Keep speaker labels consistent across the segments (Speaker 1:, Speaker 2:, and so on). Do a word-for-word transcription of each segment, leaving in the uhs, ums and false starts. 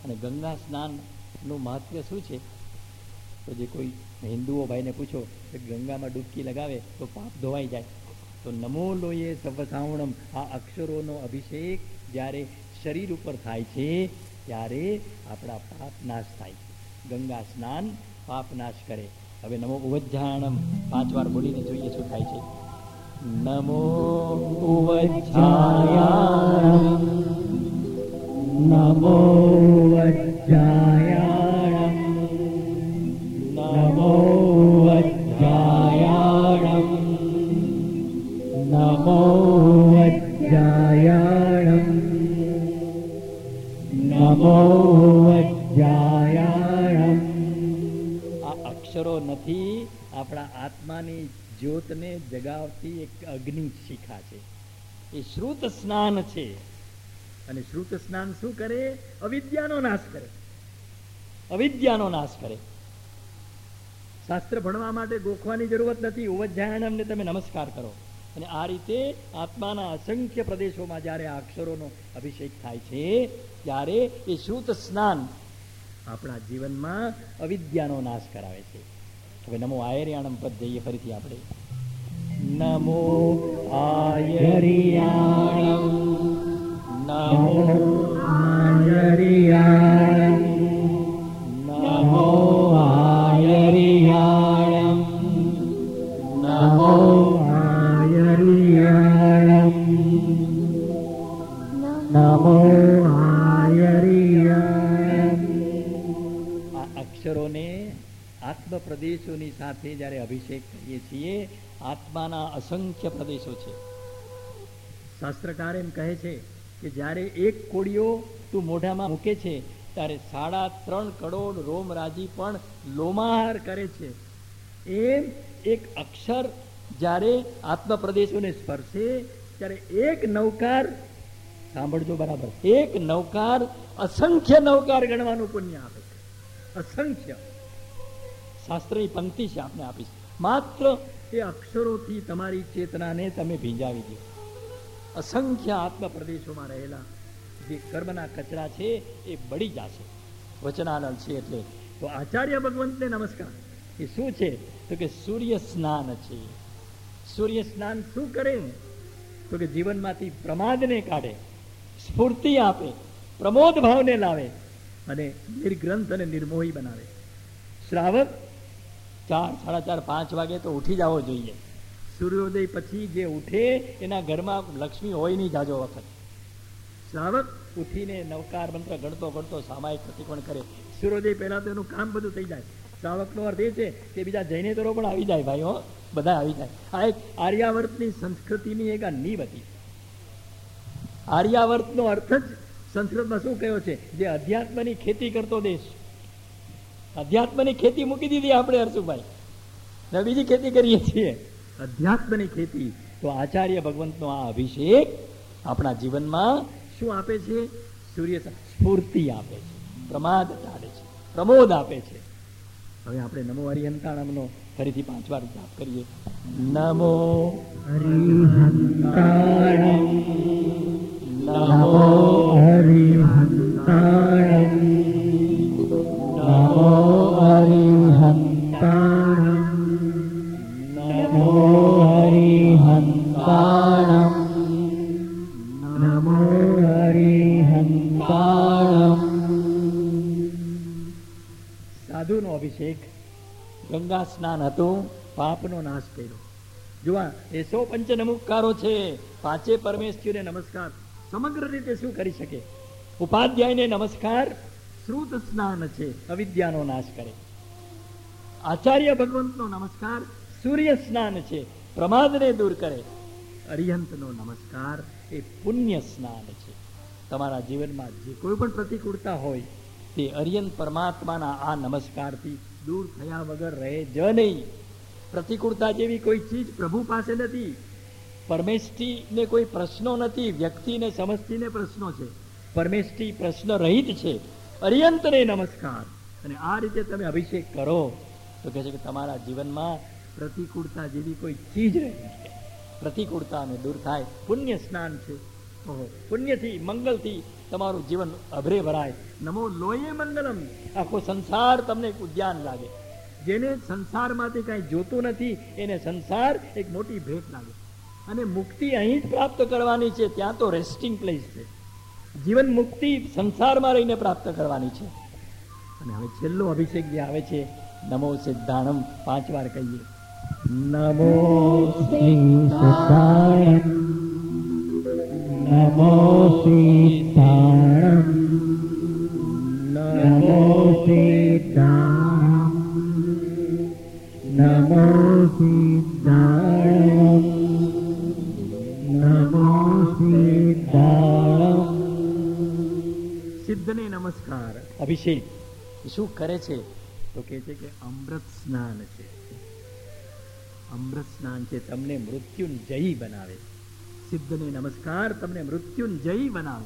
Speaker 1: અને ગંગા સ્નાનનું મહત્વ શું છે? તો જે કોઈ હિન્દુઓ ભાઈને પૂછો કે ગંગામાં ડૂબકી લગાવે તો પાપ ધોવાઈ જાય, તો નમો લોયે સવસાવણમ, આ અક્ષરોનો અભિષેક જ્યારે શરીર ઉપર થાય છે ત્યારે આપણા પાપ નાશ થાય છે. ગંગા સ્નાન પાપ નાશ કરે. હવે નમો ઉવજ્જાણમ પાંચ વાર બોલીને જોઈએ શું થાય છે. નમો ઉવજ્જાયાણમ, નમો ઉવજ્જાયાણમ, નમો ઉવજ્જાયાણમ, નમો ઉવજ્જાયાણમ, નમો ઉવજ્જાયાણમ. આ અક્ષરો નથી, આપણા આત્માની જ્યોતને જગાવતી એક અગ્નિ શિખા છે. એ શ્રુત સ્નાન છે. અને શ્રુત સ્નાન શું કરે? અવિદ્યાનો નાશ કરે. અવિદ્યાનો નાશ કરે. શાસ્ત્ર ભણવા માટે ગોખવાની જરૂરત નથી. ઉવજ્જાયણમને તમે નમસ્કાર કરો. અને આ રીતે આત્માના અસંખ્ય પ્રદેશોમાં જ્યારે આ અક્ષરોનો અભિષેક થાય છે ત્યારે એ શ્રુત સ્નાન આપણા જીવનમાં અવિદ્યાનો નાશ કરાવે છે. હવે નમો આયર્યાણમ પદ જઈએ ફરીથી આપણે. નમો આયર્યાણમ, નમો આયર્યાણમ, નમો આયર્યાણમ, નમો આયર્યાણમ, નમો આયર્યાણમ. આ અક્ષરોને આત્મ પ્રદેશોની સાથે જ્યારે અભિષેક કરીએ છીએ, આત્માના અસંખ્ય પ્રદેશો છે. શાસ્ત્રકાર એમ કહે છે કે જ્યારે એક કોળિયો તું મોઢામાં મૂકે છે ત્યારે સાડા ત્રણ કરોડ રોમરાજી પણ લોમાહાર કરે છે. એમ એક અક્ષર જ્યારે આત્મ પ્રદેશોને સ્પર્શે ત્યારે એક નવકાર, સાંભળજો બરાબર, એક નવકાર અસંખ્ય નવકાર ગણવાનું પુણ્ય આપે છે. અસંખ્ય. શાસ્ત્રની પંક્તિ છે, આપને આપીશ. માત્ર એ અક્ષરોથી તમારી ચેતનાને તમે ભીંજાવી દો. અસંખ્ય આત્મ પ્રદેશોમાં રહેલા જે કર્મના કચરા છે એ બળી જશે. વચનાનંદ છે એટલે તો આચાર્ય ભગવંતને નમસ્કાર. એ શું છે? તો કે સૂર્ય સ્નાન છે. સૂર્ય સ્નાન શું કરે? તો કે જીવનમાંથી પ્રમાદને કાઢે, સ્ફૂર્તિ આપે, પ્રમોદ ભાવને લાવે અને નિર્ગ્રંથ અને નિર્મોહી બનાવે. શ્રાવક ચાર સાડા ચાર પાંચ વાગે તો ઉઠી જવો જોઈએ. સૂર્યોદય પછી જે ઉઠે એના ઘરમાં લક્ષ્મી હોય નહીં જાજો વખત. શ્રાવક ઉઠીને નવકાર મંત્ર ગણતો ગણતો સામાયિક પ્રતિકોણ કરે. સૂર્યોદય પહેલા તો એનું કામ બધું થઈ જાય. શ્રાવકનો અર્થ એ છે કે બીજા જૈનેતરો પણ આવી જાય. ભાઈ હો, બધા આવી જાય. આ એક આર્યાવર્તની સંસ્કૃતિની એક આ નીવ હતી. આર્યાવર્તનો અર્થ જ સંસ્કૃતમાં શું કહ્યો છે? જે અધ્યાત્મની ખેતી કરતો દેશ. અધ્યાત્મની ખેતી મૂકી દીધી આપણે હર્ષુભાઈ, બીજી ખેતી કરીએ છીએ. અધ્યાત્મની ખેતી. તો આચાર્ય ભગવંતનો આ અભિષેક આપણા જીવનમાં શું આપે છે? સૂર્ય સ્ફૂર્તિ આપે છે, પ્રમાદ ટાળે છે, પ્રમોદ આપે છે. હવે આપણે નમો હરિહંતાણમનો ફરીથી પાંચ વાર જાપ કરીએ. નમો હરિહંતાણમ, નમો હરિહંતાણમ, નમો હરિહંતાણમ, નમો હરિહંતાણમ, નમો હરિહંતાણમ. સાધુનો અભિષેક, ગંગા સ્નાન હતું, પાપનો નાશ કર્યો. જુઓ, એસો પંચ નમુકારો છે, પાંચે પરમેશ્વરને નમસ્કાર. સમગ્ર રીતે શું કરી શકે? ઉપાધ્યાયને નમસ્કાર શ્રુત સ્નાન છે, અવિદ્યાનો નાશ કરે. આચાર્ય ભગવંતનો નમસ્કાર સૂર્ય સ્નાન છે, પ્રમાદને દૂર કરે. અરિહંતનો નમસ્કાર એ પુણ્ય સ્નાન છે. તમારા જીવનમાં જે કોઈ પણ પ્રતિકૂળતા હોય તે અરિહંત પરમાત્માના આ નમસ્કારથી દૂર થયા વગર રહે જ નહીં. પ્રતિકૂળતા જેવી કોઈ ચીજ પ્રભુ પાસે નથી. પરમેષ્ટિને કોઈ પ્રશ્નો નથી, વ્યક્તિને સમષ્ટિને પ્રશ્નો છે. પરમેષ્ટિ પ્રશ્ન રહિત છે. અરિહંતને નમસ્કાર. અને આ રીતે તમે અભિષેક કરો તો કહે છે કે તમારા જીવનમાં પ્રતિકૂળતા જેવી કોઈ ચીજ રહી છે. પ્રતિકૂળતાને દૂર થાય. પુણ્ય સ્નાન છે. પુણ્યથી મંગલથી તમારું જીવન અભરે ભરાય. નમો લોહે મંગલમ. આખો સંસાર તમને એક ઉદ્યાન લાગે. જેને સંસારમાંથી કાંઈ જોતું નથી એને સંસાર એક મોટી ભેટ લાગે. અને મુક્તિ અહીં જ પ્રાપ્ત કરવાની છે. ત્યાં તો રેસ્ટિંગ પ્લેસ છે. જીવન મુક્તિ સંસારમાં રહીને પ્રાપ્ત કરવાની છે. અને હવે છેલ્લો અભિષેક જે આવે છે, નમો સિદ્ધાણમ, પાંચ વાર કહીએ. નમો સિદ્ધાણમ,
Speaker 2: નમો સિદ્ધાણમ, નમો સિદ્ધાણમ, નમો સિદ્ધાણમ, નમો સિદ્ધાણમ.
Speaker 1: સિદ્ધને નમસ્કાર. અભિષેક શું કરે છે તો કહે છે કે અમૃત સ્નાન છે. અમૃત સ્નાન છે, તમને મૃત્યુંજયી બનાવે. સિદ્ધને નમસ્કાર તમને મૃત્યુંજયી બનાવે.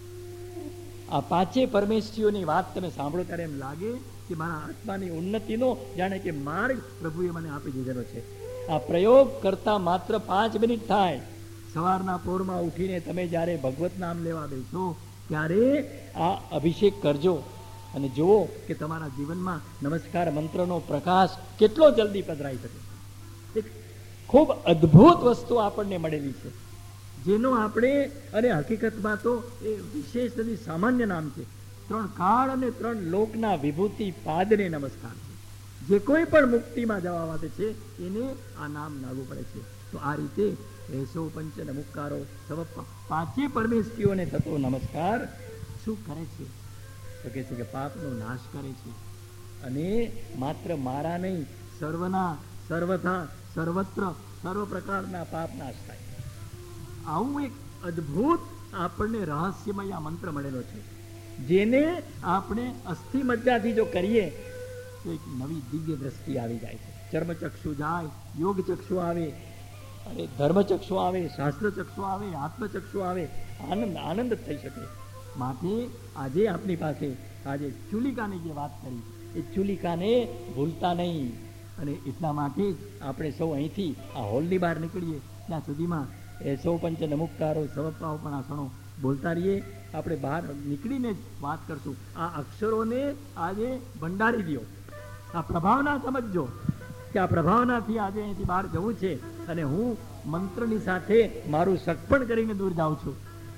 Speaker 1: આ પાંચે પરમેશ્વરીઓની વાત તમે સાંભળો ત્યારે એમ લાગે કે મારા આત્માની ઉન્નતિનો જાણે કે માર્ગ પ્રભુએ મને આપી દીધેલો છે. આ પ્રયોગ કરતા માત્ર પાંચ મિનિટ થાય. સવારના પોરમાં ઉઠીને તમે જ્યારે ભગવત નામ લેવા બેસો ત્યારે આ અભિષેક કરજો અને જુઓ કે તમારા જીવનમાં નમસ્કાર મંત્રનો પ્રકાશ કેટલો જલ્દી પધરાઈ શકે. એક ખૂબ અદ્ભુત વસ્તુ આપણને મળેલી છે, જેનો આપણે, અને હકીકતમાં તો એ વિશેષ નથી, સામાન્ય નામ છે. ત્રણ કાળ અને ત્રણ લોકના વિભૂતિ પાદને નમસ્કાર છે. જે કોઈ પણ મુક્તિમાં જવા માટે છે એને આ નામ લાગુ પડે છે. તો આ રીતે એસો પંચ નમસ્કારો સવ પાંચે પરમેશ્વરીઓને થતો નમસ્કાર શું કરે છે તો કહે છે કે પાપનો નાશ કરે છે. અને માત્ર મારા નહીં, સર્વના, સર્વથા, સર્વત્ર, સર્વ પ્રકારના પાપ નાશ થાય. આવું એક અદ્ભુત આપણને રહસ્યમય આ મંત્ર મળેલો છે, જેને આપણે અસ્થિ મજ્જાથી જો કરીએ તો એક નવી દિવ્ય દ્રષ્ટિ આવી જાય છે. ચર્મચક્ષુ જાય, યોગ ચક્ષુ આવે, અને ધર્મચક્ષુ આવે, શાસ્ત્ર ચક્ષુ આવે, આત્મચક્ષુ આવે. આનંદ આનંદ થઈ શકે. માટે આજે આપની પાસે આજે ચુલિકાની જે વાત કરી એ ચુલિકાને ભૂલતા નહીં. અને એટલા માટે જ આપણે સૌ અહીંથી આ હોલની બહાર નીકળીએ ત્યાં સુધીમાં એ સૌ પંચ નમુક્કારો સવપાવ પણ આસણો બોલતા રહીએ. આપણે બહાર નીકળીને જ વાત કરશું. આ અક્ષરોને આજે ભંડારી દો. આ પ્રભાવના સમજજો કે આ પ્રભાવનાથી આજે અહીંથી બહાર જવું છે. અને હું મંત્રની સાથે મારું સગપણ કરીને દૂર જાઉં છું.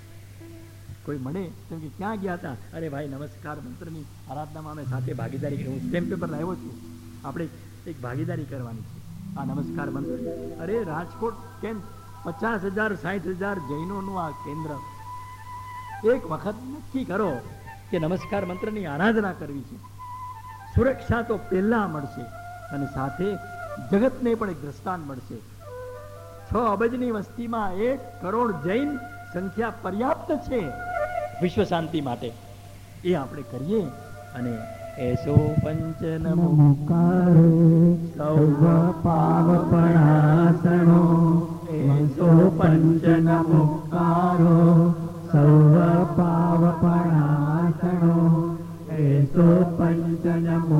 Speaker 1: કોઈ મળે તો કે ક્યાં ગયા હતા? અરે ભાઈ નમસ્કાર મંત્રની આરાધનામાં અમે સાથે ભાગીદારી કરી. હું સ્ટેમ્પ પેપર લાવ્યો છું. આપણે એક ભાગીદારી કરવાની છે આ નમસ્કાર મંત્ર. અરે રાજકોટ કેમ પચાસ હજાર સાઠ હજાર જૈનોનું આ કેન્દ્ર. એક વખત નક્કી કરો કે નમસ્કાર મંત્રની આરાધના કરવી છે. સુરક્ષા તો પહેલા મળશે અને સાથે જગતને પણ એક દ્રષ્ટાંત મળશે. છ અબજની વસ્તીમાં એક કરોડ જૈન સંખ્યા પર્યાપ્ત છે વિશ્વ શાંતિ માટે. એ આપણે કરીએ. અને એસો પંચ નમુકારો સૌ પાવપણાસણો, એસો પંચ નમુકારો સૌ પાવપણાસણો, એસો પંચ નમો